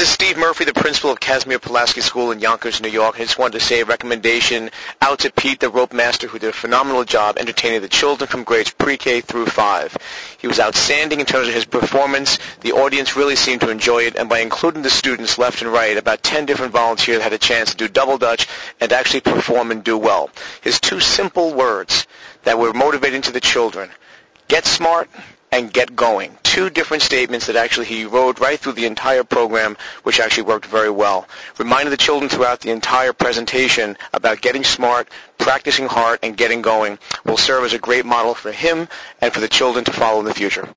is Steve Murphy, the principal of Casimir Pulaski School in Yonkers, New York. I just wanted to say a recommendation out to Pete, the rope master, who did a phenomenal job entertaining the children from grades pre-K through 5. He was outstanding in terms of his performance. The audience really seemed to enjoy it, and by including the students left and right, about 10 different volunteers had a chance to do double dutch and actually perform and do well. His 2 simple words that were motivating to the children: get smart and get going. 2 different statements that actually he wrote right through the entire program, which actually worked very well. Reminded the children throughout the entire presentation about getting smart, practicing hard, and getting going will serve as a great model for him and for the children to follow in the future.